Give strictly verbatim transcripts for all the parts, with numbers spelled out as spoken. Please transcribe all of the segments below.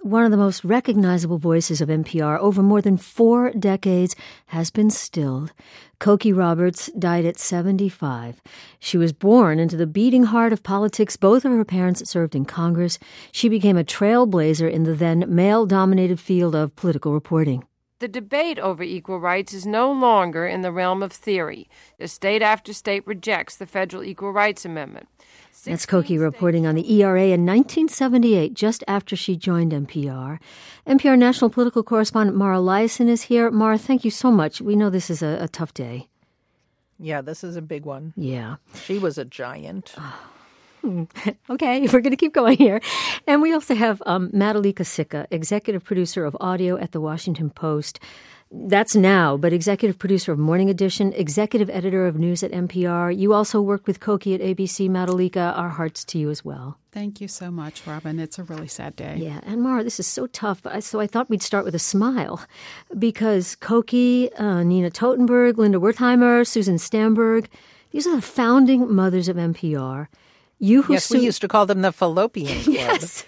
one of the most recognizable voices of N P R over more than four decades, has been stilled. Cokie Roberts died at seventy-five. She was born into the beating heart of politics. Both of her parents served in Congress. She became a trailblazer in the then male-dominated field of political reporting. The debate over equal rights is no longer in the realm of theory. The state after state rejects the federal Equal Rights Amendment. That's Cokie reporting on the E R A in nineteen seventy-eight, just after she joined N P R. N P R national political correspondent Mara Liasson is here. Mara, thank you so much. We know this is a, a tough day. Yeah, this is a big one. Yeah. She was a giant. Okay, we're going to keep going here. And we also have um, Madhulika Sikka, executive producer of audio at The Washington Post. That's now, but executive producer of Morning Edition, executive editor of news at N P R. You also worked with Cokie at A B C. Madhulika, our hearts to you as well. Thank you so much, Robin. It's a really sad day. Yeah, and Mara, this is so tough. So I thought we'd start with a smile because Cokie, uh, Nina Totenberg, Linda Wertheimer, Susan Stamberg, these are the founding mothers of N P R. You who yes, su- we used to call them the Fallopian Club. Yes.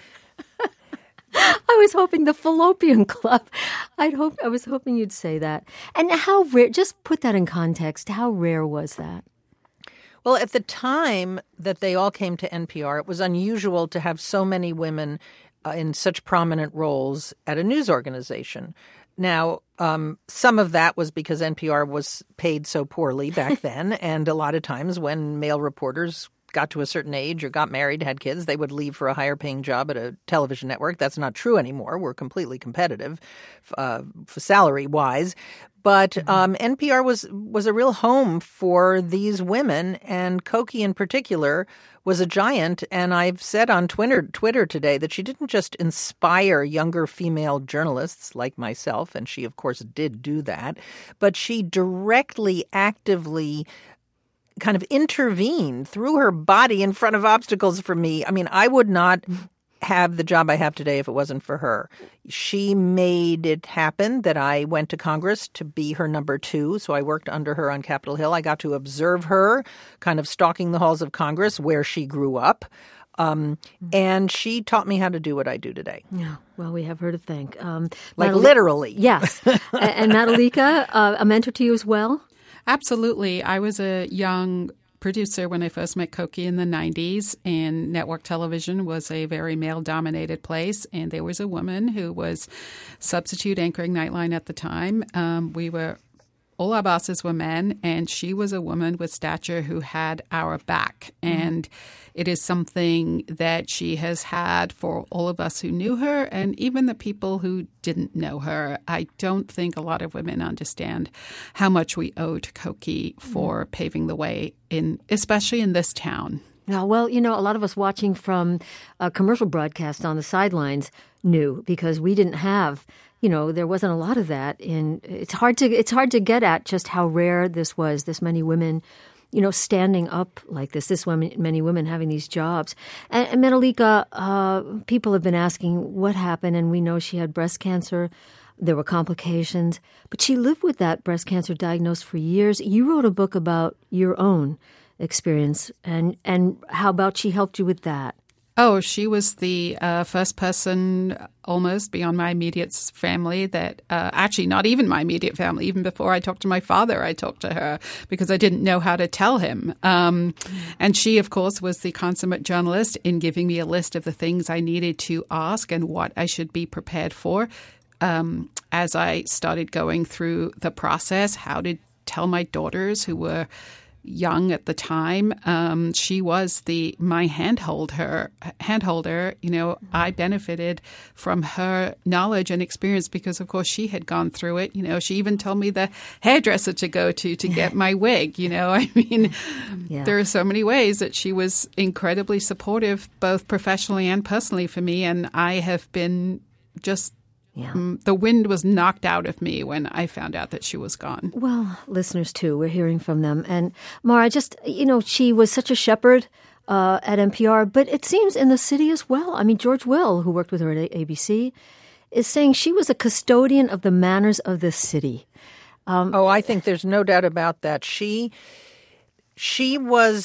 I was hoping the Fallopian Club. I'd hope I was hoping you'd say that. And how rare? Just put that in context. How rare was that? Well, at the time that they all came to N P R, it was unusual to have so many women uh, in such prominent roles at a news organization. Now, um, some of that was because N P R was paid so poorly back then, and a lot of times when male reporters got to a certain age or got married, had kids, they would leave for a higher paying job at a television network. That's not true anymore. We're completely competitive uh, salary wise. But um, N P R was was a real home for these women, and Cokie in particular was a giant. And I've said on Twitter, Twitter today that she didn't just inspire younger female journalists like myself, and she, of course, did do that, but she directly, actively kind of intervened through her body in front of obstacles for me. I mean, I would not have the job I have today if it wasn't for her. She made it happen that I went to Congress to be her number two. So I worked under her on Capitol Hill. I got to observe her kind of stalking the halls of Congress where she grew up. Um, and she taught me how to do what I do today. Yeah, well, we have her to thank. Um, like Madhulika, literally. Yes. And Madhulika, uh, a mentor to you as well? Absolutely. I was a young producer when I first met Cokie in the nineties, and network television was a very male-dominated place, and there was a woman who was substitute anchoring Nightline at the time. Um, we were all our bosses were men, and she was a woman with stature who had our back. Mm-hmm. And it is something that she has had for all of us who knew her and even the people who didn't know her. I don't think a lot of women understand how much we owe to Cokie for mm-hmm. paving the way, in especially in this town. Yeah, well, you know, a lot of us watching from a commercial broadcast on the sidelines knew because we didn't have, you know, there wasn't a lot of that. And it's hard to it's hard to get at just how rare this was, this many women, you know, standing up like this, this women, many women having these jobs. And, and Madhulika, uh, people have been asking what happened, and we know she had breast cancer. There were complications, but she lived with that breast cancer diagnosis for years. You wrote a book about your own experience, and and how about she helped you with that? Oh, she was the uh, first person almost beyond my immediate family that uh, actually not even my immediate family. Even before I talked to my father, I talked to her because I didn't know how to tell him. Um, and she, of course, was the consummate journalist in giving me a list of the things I needed to ask and what I should be prepared for. Um, as I started going through the process, how to tell my daughters who were young at the time, um, she was the my handholder. Handholder, you know, I benefited from her knowledge and experience because, of course, she had gone through it. You know, she even told me the hairdresser to go to to get my wig. You know, I mean, yeah. There are so many ways that she was incredibly supportive, both professionally and personally for me, and I have been just. Yeah. Um, the wind was knocked out of me when I found out that she was gone. Well, listeners, too, we're hearing from them. And Mara, just, you know, she was such a shepherd uh, at N P R, but it seems in the city as well. I mean, George Will, who worked with her at A B C, is saying she was a custodian of the manners of the city. Um, oh, I think there's no doubt about that. She, she was...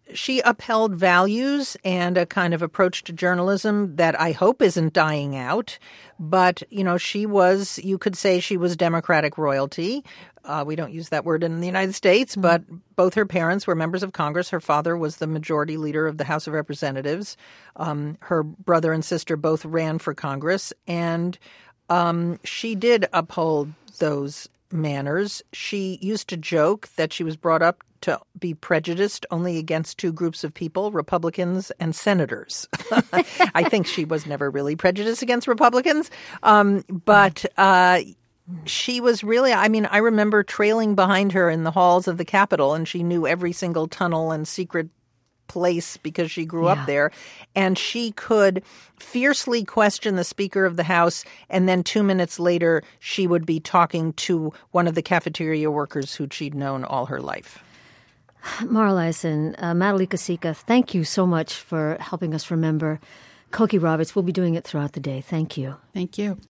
she upheld values and a kind of approach to journalism that I hope isn't dying out. But, you know, she was, you could say she was Democratic royalty. Uh, we don't use that word in the United States, but both her parents were members of Congress. Her father was the majority leader of the House of Representatives. Um, her brother and sister both ran for Congress. And um, she did uphold those manners. She used to joke that she was brought up to be prejudiced only against two groups of people, Republicans and senators. I think she was never really prejudiced against Republicans. Um, but uh, she was really, I mean, I remember trailing behind her in the halls of the Capitol, and she knew every single tunnel and secret place because she grew yeah. up there. And she could fiercely question the Speaker of the House, and then two minutes later, she would be talking to one of the cafeteria workers who she'd known all her life. Mara Liasson, uh, Madhulika Sikka, thank you so much for helping us remember Cokie Roberts. We'll be doing it throughout the day. Thank you. Thank you.